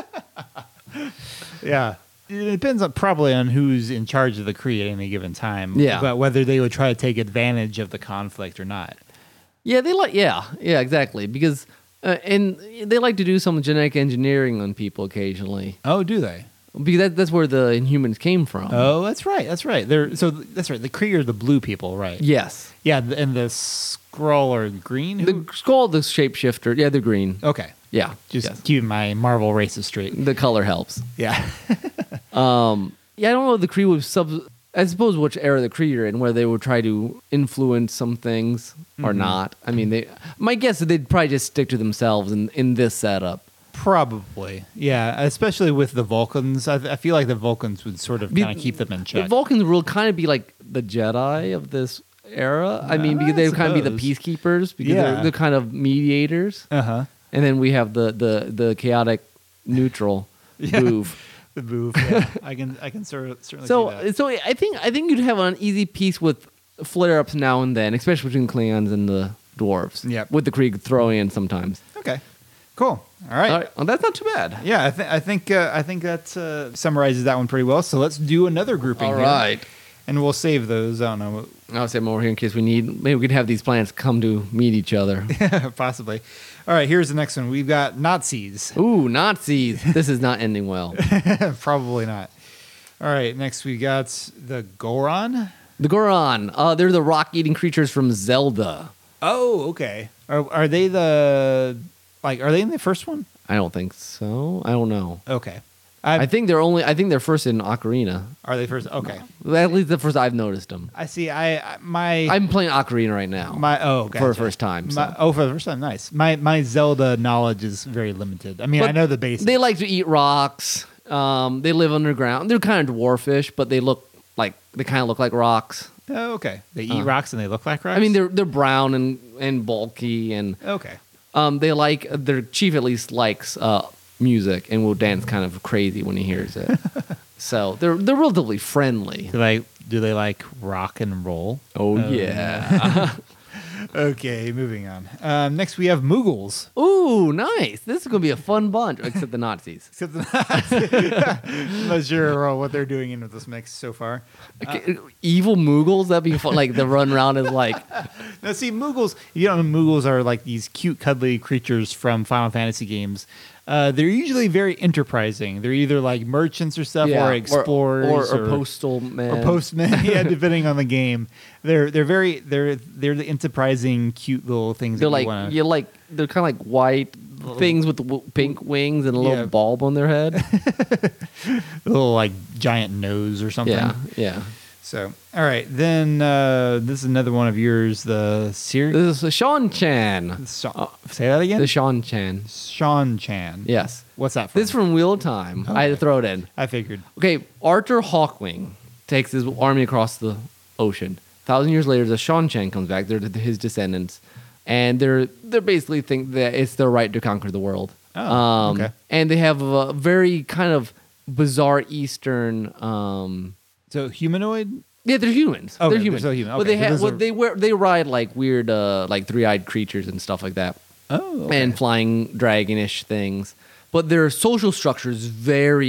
Yeah. It depends probably on who's in charge of the Kree at any given time. Yeah. But whether they would try to take advantage of the conflict or not. Yeah, exactly. Because, and they like to do some genetic engineering on people occasionally. Oh, do they? Because that's where the Inhumans came from. Oh, that's right. That's right. That's right. The Kree are the blue people, right? Yes. Yeah, and the Skrull are green. The Skull, the shapeshifter. Yeah, they're green. Okay. Yeah. Just keeping my Marvel races straight. The color helps. Yeah. Yeah, I don't know if the Kree would I suppose which era the Kree are in, where they would try to influence some things or not. I mean, my guess is they'd probably just stick to themselves in this setup. Probably. Yeah, especially with the Vulcans. I feel like the Vulcans would sort of kind of keep them in The check. Vulcans will kind of be like the Jedi of this era. I mean, because they would kind of be the suppose. peacekeepers, because they're kind of mediators. Uh-huh. And then we have the chaotic neutral Yeah. Booth. The move. Yeah. I can certainly see that. So I think you'd have an easy piece with flare-ups now and then, especially between Klingons and the dwarves. Yep. With the Kree throwing in sometimes. Okay. Cool. All right. All right. Well, that's not too bad. Yeah, I think that summarizes that one pretty well. So let's do another grouping All here. right. And we'll save those. I don't know. I'll say more here in case we need. Maybe we could have these planets come to meet each other. Possibly. All right, here's the next one. We've got Nazis. Ooh, Nazis. This is not ending well. Probably not. All right, next we got the Goron. The Goron. They're the rock-eating creatures from Zelda. Oh, okay. Are they are they in the first one? I don't think so. I don't know. Okay. I think they're first in Ocarina. Are they first? Okay. At least the first I've noticed them. I see. I'm playing Ocarina right now. Gotcha. For the first time. So. For the first time. Nice. My Zelda knowledge is very limited. I mean, But I know the basics. They like to eat rocks. They live underground. They're kind of dwarfish, but they kind of look like rocks. Oh, okay. They eat rocks and they look like rocks. I mean, they're brown and bulky, and okay. their chief at least likes music and will dance kind of crazy when he hears it. So they're relatively friendly. Do they like rock and roll? Oh yeah. Okay, moving on. Next we have Moogles. Ooh, nice. This is gonna be a fun bunch, except the Nazis. Except I'm not sure what they're doing in with this mix so far. Evil Moogles, that'd be fun. Like the run around is like Now, see, Moogles. Moogles are like these cute, cuddly creatures from Final Fantasy games. They're usually very enterprising. They're either like merchants or stuff, or explorers, or postal men, or postmen. Yeah, depending on the game. They're the enterprising, cute little things. they're that they're kind of like white things with the pink wings and a little bulb on their head. a little like giant nose or something. Yeah. So, all right, then this is another one of yours. The series. This is Sean Chan. Say that again. The Sean Chan. Sean Chan. Yes. What's that from? This is from Wheel of Time. I had to throw it in. I figured. Okay, Arthur Hawkwing takes his army across the ocean. 1,000 years later, the Sean Chan comes back. They're his descendants, and they're basically think that it's their right to conquer the world. Oh, okay. And they have a very kind of bizarre Eastern. So humanoid. Yeah, they're humans. Okay, they're humans. they're so human. But Okay, they ride like weird, like three-eyed creatures and stuff like that. Oh, okay. And flying dragonish things. But their social structure is very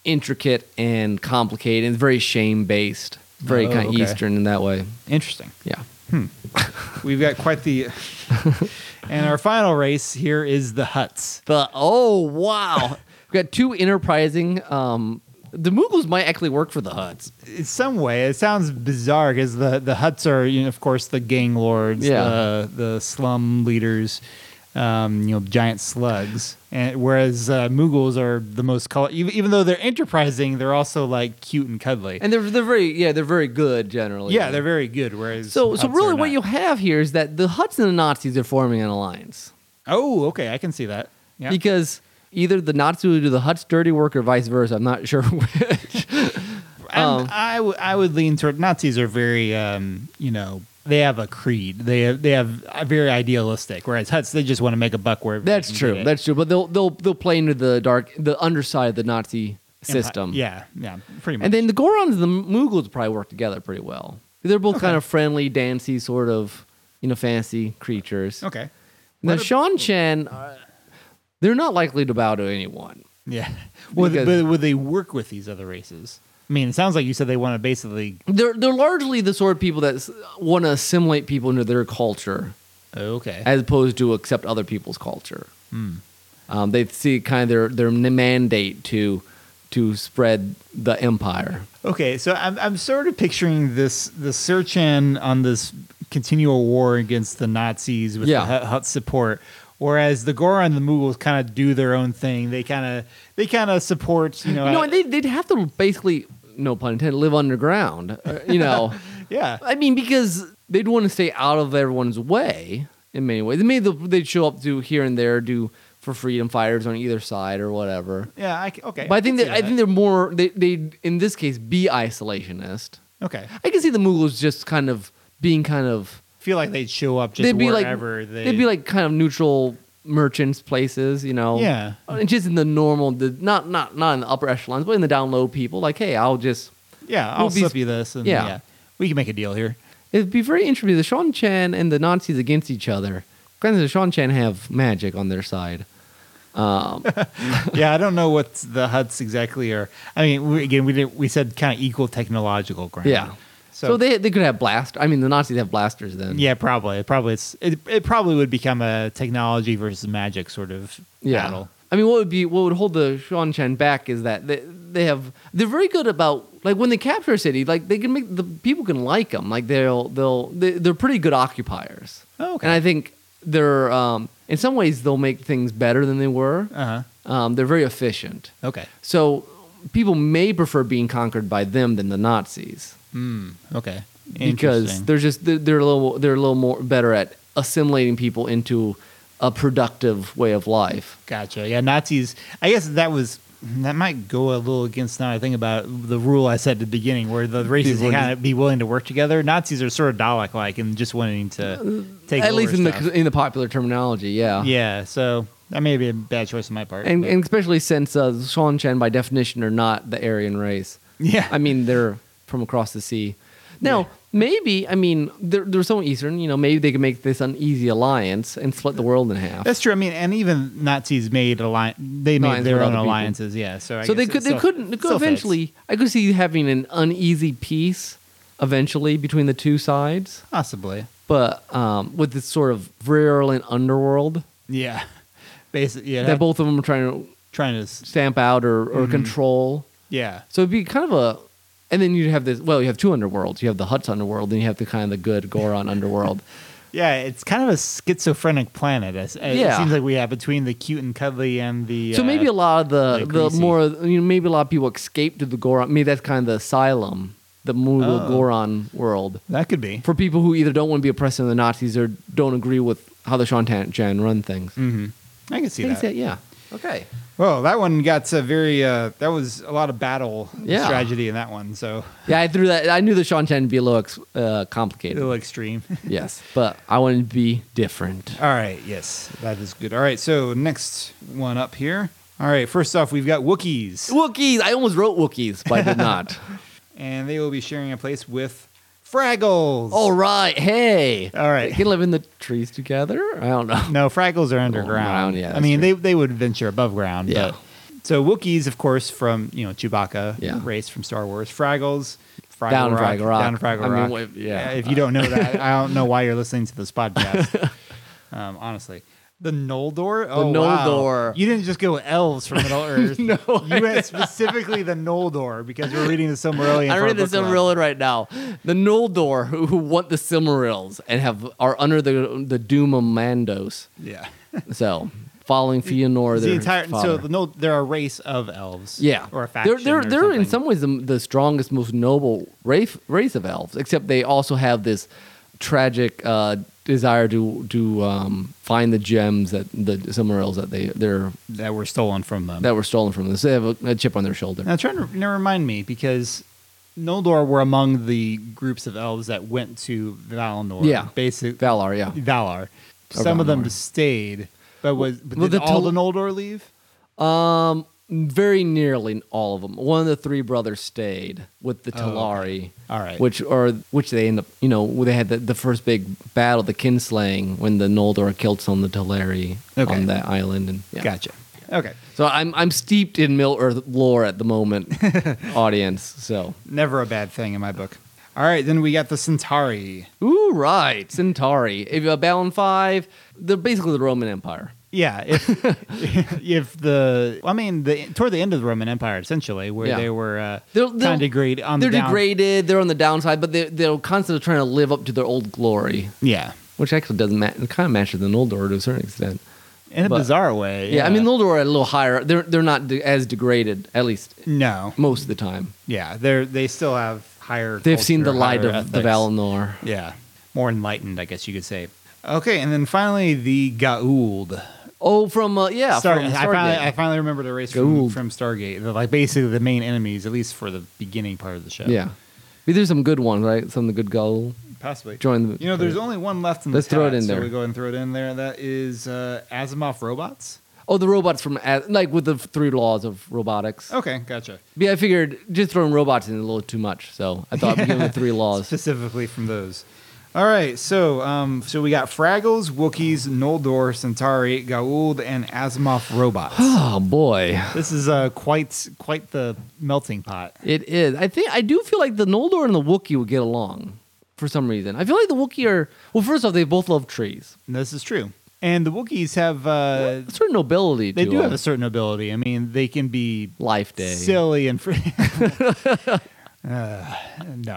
intricate and complicated, and very shame based, very kind of okay. Eastern in that way. Interesting. Yeah. We've got quite the. And our final race here is the Hutts. Wow, we got two enterprising. The Mughals might actually work for the Hutts. In some way, it sounds bizarre because the Hutts are, of course, the gang lords, Yeah. the slum leaders, giant slugs. And whereas Mughals are the most even though they're enterprising, they're also like cute and cuddly. And they're very good generally. Yeah, they're very good. Whereas So Hutts really are what not. you have here is that the Hutts and the Nazis are forming an alliance. Oh, okay, I can see that. Yeah. Because either the Nazis will do the Hutts' dirty work or vice versa. I'm not sure which. I would lean toward Nazis are very they have a creed. They have a very idealistic. Whereas Hutts, they just want to make a buck where That's true. That's true. But they'll play into the underside of the Nazi system. Yeah, pretty much. And then the Gorons and the Mughals probably work together pretty well. They're both kind of friendly, dancy, sort of, fantasy creatures. okay. Now, Shan Chen, they're not likely to bow to anyone. Yeah. Would they work with these other races? I mean, it sounds like you said they want to basically. They're largely the sort of people that want to assimilate people into their culture, Okay. as opposed to accept other people's culture. They see kind of their mandate to spread the empire. Okay, so I'm sort of picturing the Serchan on this continual war against the Nazis with the Hutt support, whereas the Goron and the Mughals kind of do their own thing. They kind of support, and they'd have to basically, no pun intended, live underground. Yeah. I mean, because they'd want to stay out of everyone's way in many ways. Maybe they'd show up to here and there, do for freedom fighters on either side or whatever. Yeah. Okay. But I think they're more. They in this case be isolationist. Okay. I can see the Mughals just kind of being Feel like they'd show up just they'd be wherever they'd be like kind of neutral merchants places, Yeah. And just in the normal, not in the upper echelons, but in the down low people. Like, hey, I'll slip you this, and Yeah. we can make a deal here. It'd be very interesting. The Shan Chen and the Nazis against each other. Granted, the Shan Chen have magic on their side. Yeah, I don't know what the Hutts exactly are. I mean, we said kind of equal technological ground. Yeah. So they could have blast. I mean, the Nazis have blasters then. Yeah, probably. It probably would become a technology versus magic sort of battle. I mean, what would hold the Shan Chen back is that they're very good about, like, when they capture a city, like, they can make the people can like them. Like, they're pretty good occupiers. Oh, okay. And I think they're in some ways they'll make things better than they were. They're very efficient. Okay. So people may prefer being conquered by them than the Nazis. Okay. Because they're a little more better at assimilating people into a productive way of life. Gotcha. Yeah, Nazis. I guess that might go a little against, now I think about the rule I said at the beginning, where the races kind of be willing to work together. Nazis are sort of Dalek-like and just wanting to take at over least stuff. in the popular terminology. Yeah. Yeah. So that may be a bad choice on my part. And especially since Shan Chen by definition are not the Aryan race. Yeah. I mean, they're from across the sea. Now, maybe, I mean, they're so Eastern, maybe they could make this an easy alliance and split the world in half. That's true. I mean, and even Nazis made their with own other alliances. Yeah. So they could eventually, I could see having an uneasy peace eventually between the two sides. Possibly. But with this sort of virulent underworld. Yeah. Basically, yeah. That both of them are trying to stamp out or control. Yeah. So it'd be kind of a... And then you have you have two underworlds. You have the Hutts underworld, and you have the kind of the good Goron underworld. Yeah, it's kind of a schizophrenic planet. It seems like we have between the cute and cuddly and the... So maybe a lot of the more... maybe a lot of people escape to the Goron. Maybe that's kind of the asylum, the Mughal Goron world. That could be. For people who either don't want to be oppressed by the Nazis or don't agree with how the Shan Chen run things. Mm-hmm. I can see that. Yeah. Okay. Well, that one got very. That was a lot of battle strategy in that one. So yeah, I threw that. I knew the Shan Chen would be a little complicated, a little extreme. Yes, but I wanted to be different. All right. Yes, that is good. All right. So next one up here. All right. First off, we've got Wookiees. Wookiees. I almost wrote Wookiees, but I did not. And they will be sharing a place with Fraggles. All right. Hey. All right. They can live in the trees together? I don't know. No, Fraggles are underground. Yeah, I mean, they would venture above ground. Yeah. But So Wookiees, of course, from Chewbacca Yeah. race from Star Wars. Fraggles, Down in Fraggle Rock. down in Fraggle I mean, Rock. wait, yeah. If you don't know that, I don't know why you're listening to this podcast. Honestly, the Noldor. Oh, Noldor. Wow. You didn't just go elves from Middle Earth. No, you went specifically the Noldor because we're reading the Silmarillion. I for our read the book club. Silmarillion right now. The Noldor who want the Silmarils and are under the doom of Mandos. Yeah. So following Fëanor, The their entire father. they're a race of elves. Yeah, Or a faction. They're or in something. some ways the strongest, most noble race of elves. Except they also have this tragic desire to find the gems that the Silmarils that were stolen from them. that were stolen from them. So they have a chip on their shoulder. Now, trying to remind me because Noldor were among the groups of elves that went to Valinor. Yeah. Basic Valar, yeah. Valar. Or Some of them Valinor. stayed, but Well, did the all Tel- the Noldor leave? Very nearly all of them. One of the three brothers stayed with the Telari. All right. Which they end up, they had the first big battle, the kinslaying, when the Noldor killed some of the Telari Okay. on that island. And yeah. Gotcha. Okay. So I'm steeped in Middle Earth lore at the moment, audience. So Never a bad thing in my book. All right, then we got the Centauri. ooh, right, Centauri. If you Babylon 5, they're basically the Roman Empire. Yeah, toward the end of the Roman Empire, essentially, where Yeah. they were They'll- kind of degraded on They're the down. degraded. They're on the downside, but they're constantly trying to live up to their old glory, Yeah, which actually doesn't it kind of matches the Noldor to a certain extent. in a But- bizarre way. Yeah, I mean Noldor are a little higher. They're not as degraded, at least no, most of the time. yeah, they still have higher. They've seen the culture, light higher of the ethics. Valinor. Yeah, more enlightened, I guess you could say. Okay, and then finally the Gauld. Oh, from from I Stargate. finally remembered a race Gauld. from Stargate. They're like basically the main enemies, at least for the beginning part of the show. Yeah, but there's some good ones, right? Some of the good gold. possibly. Join the. There's only one left in the Let's throw it chat, in so there. we go ahead and throw it in there. That is Asimov Robots. Oh, the robots from with the 3 laws of robotics. Okay, gotcha. Yeah, I figured just throwing robots in a little too much, so I thought I'd give them the 3 laws. Specifically from those. All right, so we got Fraggles, Wookiees, Noldor, Centauri, Gauld, and Asimov Robots. Oh boy, This is quite the melting pot. it is. I do feel like the Noldor and the Wookiee would get along for some reason. I feel like the Wookiee are first off, they both love trees. And this is true. And the Wookiees have A certain nobility. they to do them. have a certain ability. I mean, they can be Life Day. silly and no,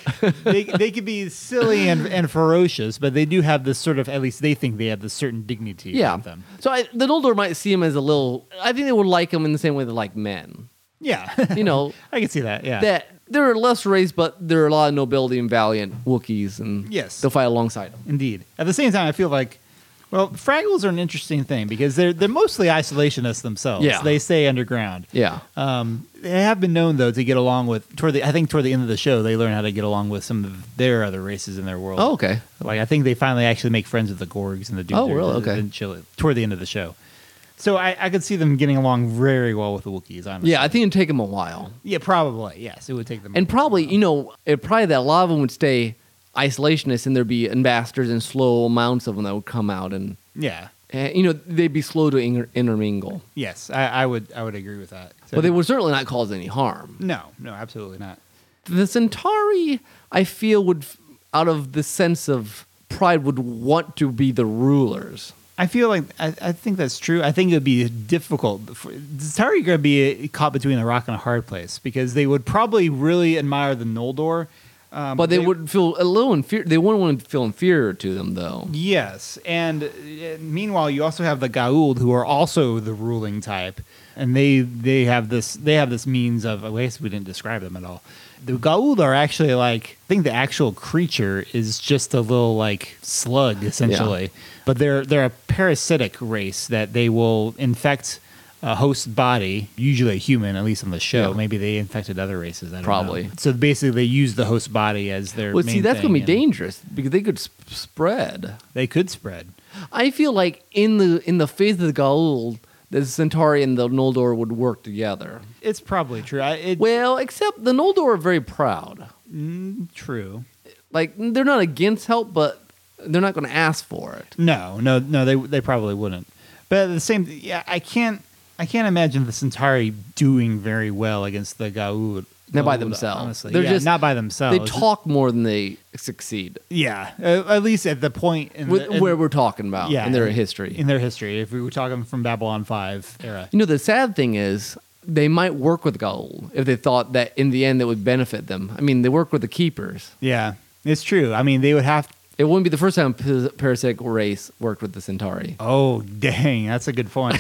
they could be silly and ferocious, but they do have this sort of, at least they think they have this certain dignity Yeah. about them. So the Noldor might see him as a little. I think they would like him in the same way they like men. Yeah, You know I can see that. Yeah, that there are less race, but there are a lot of nobility and valiant Wookiees, and Yes. they'll fight alongside them. indeed. At the same time, I feel like, well, Fraggles are an interesting thing because they're mostly isolationists themselves. Yeah. They stay underground. Yeah. They have been known though to get along with toward the end of the show. They learn how to get along with some of their other races in their world. Oh, okay. Like I think they finally actually make friends with the Gorgs and the dudes. Oh, really? Okay. in Chile toward the end of the show. So I could see them getting along very well with the Wookiees. Honestly. Yeah, I think it'd take them a while. Yeah, probably. Yes, it would take them. And probably, that a lot of them would stay isolationists and there'd be ambassadors and slow amounts of them that would come out and, yeah, they'd be slow to intermingle. yes, I would agree with that. So- But they would certainly not cause any harm. no, absolutely not. The Centauri, I feel, out of the sense of pride, would want to be the rulers. I feel like I think that's true. I think it would be difficult. Centauri are going to be caught between a rock and a hard place because they would probably really admire the Noldor, But they would feel a little inferior. They wouldn't want to feel inferior to them, though. Yes, and meanwhile, you also have the Gauld, who are also the ruling type, and they have this means of. I guess we didn't describe them at all. The Gauld are actually like, I think the actual creature is just a little like slug essentially, but they're a parasitic race that they will infect a host body, usually a human, at least on the show. Yeah. Maybe they infected other races. I don't Probably. know. So basically, they use the host body as their. Well, main see, that's thing, going to be and dangerous because they could spread. They could spread. I feel like in the phase of the Gaul, the Centauri and the Noldor would work together. It's probably true. Well, except the Noldor are very proud. True. Like, they're not against help, but they're not going to ask for it. No, they probably wouldn't. But at the same, yeah, I can't I can't imagine the Centauri doing very well against the Goa'uld. Not by themselves. Honestly. They're Yeah, just not by themselves. They talk more than they succeed. Yeah, at least at the point Where we're talking about in their history. In their history, if we were talking from Babylon 5 era. The sad thing is they might work with Goa'uld if they thought that in the end it would benefit them. I mean, they work with the Keepers. Yeah, it's true. I mean, they would have. It wouldn't be the first time a parasitic race worked with the Centauri. Oh, dang, that's a good point.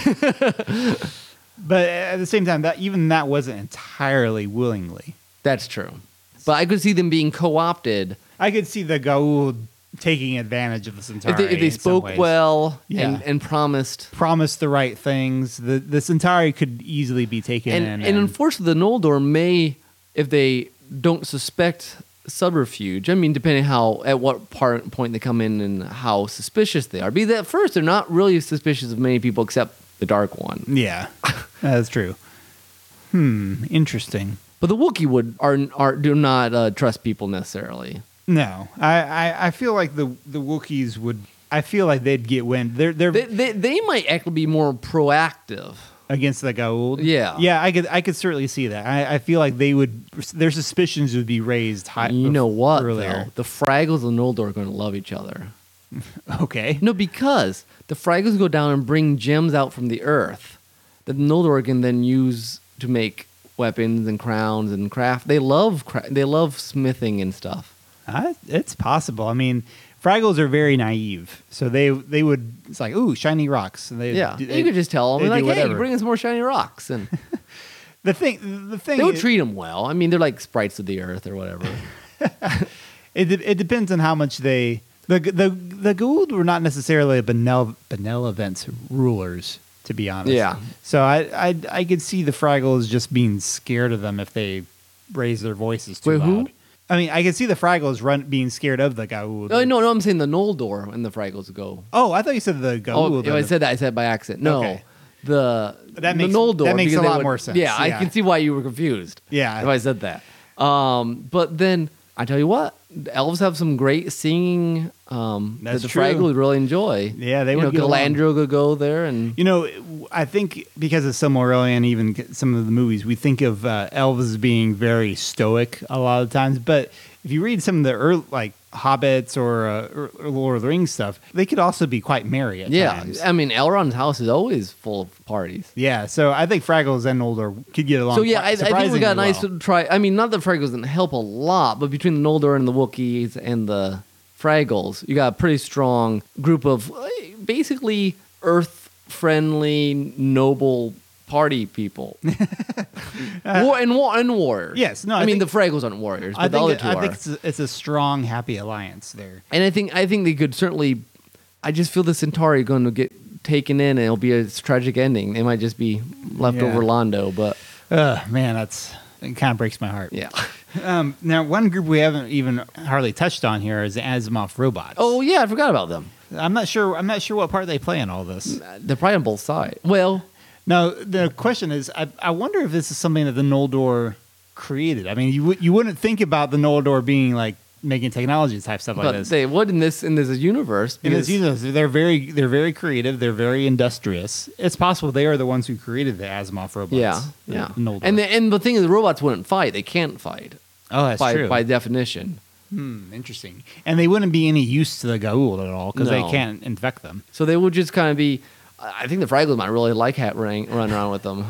But at the same time, that wasn't entirely willingly. That's true. But I could see them being co-opted. I could see the Goa'uld taking advantage of the Centauri. If they spoke well Yeah. and promised the right things, the Centauri could easily be taken in. And unfortunately, the Noldor may, if they don't suspect subterfuge, I mean, depending at what point they come in and how suspicious they are. Be that at first, they're not really suspicious of many people except the Dark One. Yeah, that's true. Interesting. But the Wookiee do not trust people necessarily. No, I feel like the Wookiees would. I feel like they'd get wind. They might actually be more proactive against the Goa'uld. Yeah, yeah. I could certainly see that. I feel like they would. Their suspicions would be raised high. You know what? Earlier, though? The Fraggles and Noldor are going to love each other. Okay. No, because the Fraggles go down and bring gems out from the earth that the Noldor can then use to make weapons and crowns and craft. They love smithing and stuff. It's possible. I mean, Fraggles are very naive, so they would. It's like, ooh, shiny rocks. And you could just tell them like, hey, bring us more shiny rocks, and the thing they would treat them well. I mean, they're like sprites of the earth or whatever. It depends on how much they. The Goa'uld were not necessarily benevolent rulers, to be honest. Yeah. So I could see the Fraggles just being scared of them if they raise their voices too loud. Who? I mean, I could see the Fraggles being scared of the Goa'uld. Oh, no, I'm saying the Noldor and the Fraggles go. Oh, I thought you said the Goa'uld. Oh, I said that. I said it by accident. No. Okay. The Noldor. That makes a lot more sense. Yeah, I can see why you were confused. Yeah. If I said that. But then, I tell you what, the elves have some great singing that the Fraggles would really enjoy. Yeah, they would get Galadriel could go there. And I think because of Silmarillion, even some of the movies, we think of elves as being very stoic a lot of times. But if you read some of the early, like Hobbits or Lord of the Rings stuff, they could also be quite merry at times. I mean, Elrond's house is always full of parties. Yeah, so I think Fraggles and Noldor could get along. So yeah, I think we got a nice well. try. I mean, not that Fraggles didn't help a lot, but between the Noldor and the Wookiees and the Fraggles, you got a pretty strong group of basically earth-friendly, noble party people. and warriors. Yes, no. I mean, the Fraggles aren't warriors, but the other two are. I think it's a strong, happy alliance there. And I think they could certainly. I just feel the Centauri are going to get taken in, and it'll be a tragic ending. They might just be left over Londo, but man, it kind of breaks my heart. Yeah. Now, one group we haven't even hardly touched on here is the Asimov robots. Oh yeah, I forgot about them. I'm not sure what part they play in all this. They're probably on both sides. Well, now the question is, I wonder if this is something that the Noldor created. I mean, you wouldn't think about the Noldor being like making technology type stuff like this. But they would in this universe. In this universe, they're very creative. They're very industrious. It's possible they are the ones who created the Asimov robots. Yeah. Noldor. And the thing is, the robots wouldn't fight. They can't fight. Oh, that's true. By definition. Interesting. And they wouldn't be any use to the Goa'uld at all because they can't infect them. So they would just kind of be. I think the Fraggles might really like run around with them.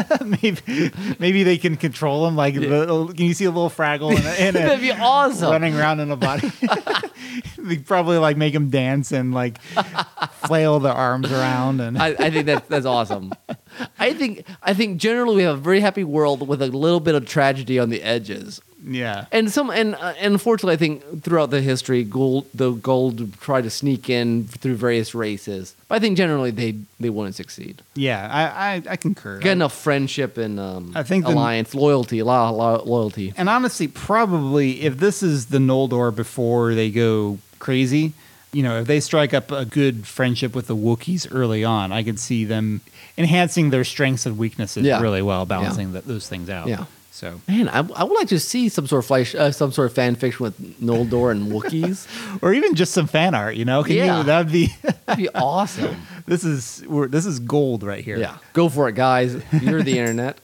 maybe they can control them. Like, can you see a little Fraggle that'd be awesome running around in a body? They probably like make them dance and like flail their arms around. And I think that's awesome. I think generally we have a very happy world with a little bit of tragedy on the edges. Yeah, and unfortunately, I think throughout the history, the gold try to sneak in through various races. But I think generally they wouldn't succeed. Yeah, I concur. Get enough friendship and I think alliance, loyalty, a lot of loyalty. And honestly, probably if this is the Noldor before they go crazy, if they strike up a good friendship with the Wookiees early on, I could see them enhancing their strengths and weaknesses really well, balancing those things out. Yeah. So, man, I would like to see some sort of fan fiction with Noldor and Wookiees, or even just some fan art. That'd be that'd be awesome. This is gold right here. Yeah, go for it, guys. You're the internet.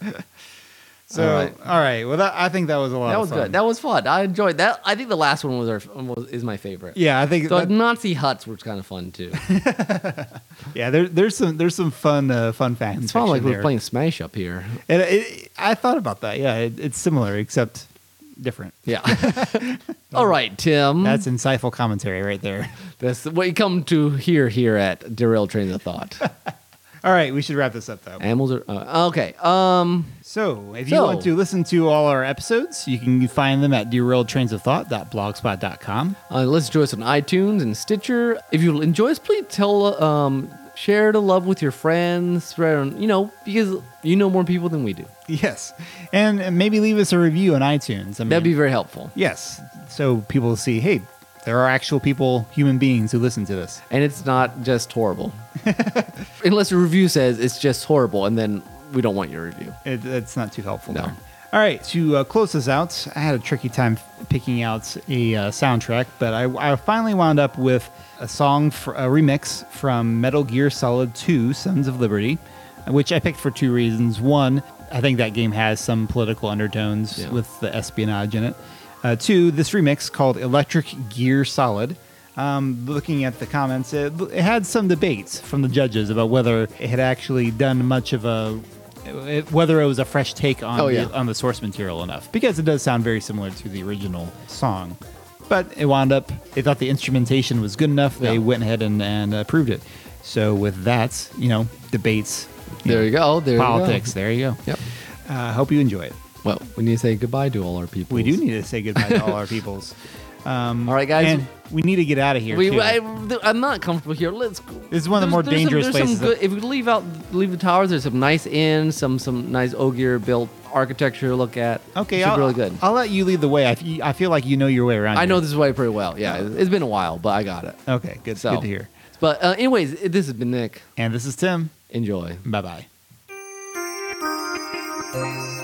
So, all right. Well, I think that was a lot. That of was fun. good. That was fun. I enjoyed that. I think the last one is my favorite. Yeah, I think. The Nazi huts were kind of fun too. Yeah, there's some fun facts. It's fun like we're playing Smash up here. And I thought about that. Yeah, it's similar except different. Yeah. All right, Tim. That's insightful commentary right there. That's what you come to hear at Derailed Trains of Thought. All right, we should wrap this up though. Animals are okay. So, if you want to listen to all our episodes, you can find them at derailedtrainsofthought.blogspot.com. Listen to us on iTunes and Stitcher. If you enjoy us, please share the love with your friends. Spread on, because you know more people than we do. Yes, and maybe leave us a review on iTunes. That'd be very helpful. Yes, so people see, hey, there are actual people, human beings who listen to this. And it's not just horrible. Unless the review says it's just horrible, and then we don't want your review. It's not too helpful. No. There. All right, to close this out, I had a tricky time picking out a soundtrack, but I finally wound up with a song, a remix from Metal Gear Solid 2, Sons of Liberty, which I picked for two reasons. One, I think that game has some political undertones with the espionage in it. Two, this remix called Electric Gear Solid. Looking at the comments, it had some debates from the judges about whether it had actually done much of whether it was a fresh take on the source material enough, because it does sound very similar to the original song. But it wound up, they thought the instrumentation was good enough, they went ahead and approved it. So with that, debates. There you go. Politics. There you go. Yep. Hope you enjoy it. Well, we need to say goodbye to all our people. We do need to say goodbye to all our peoples. All right, guys. And we need to get out of here. I'm not comfortable here. Let's go. This is one of the more dangerous places. If we leave the towers, there's some nice inns, some nice Ogier built architecture to look at. Okay, it's really good. I'll let you lead the way. I feel like you know your way around. I know this way pretty well. Yeah, it's been a while, but I got it. Okay, good. So, good to hear. But anyways, this has been Nick. And this is Tim. Enjoy. Bye-bye.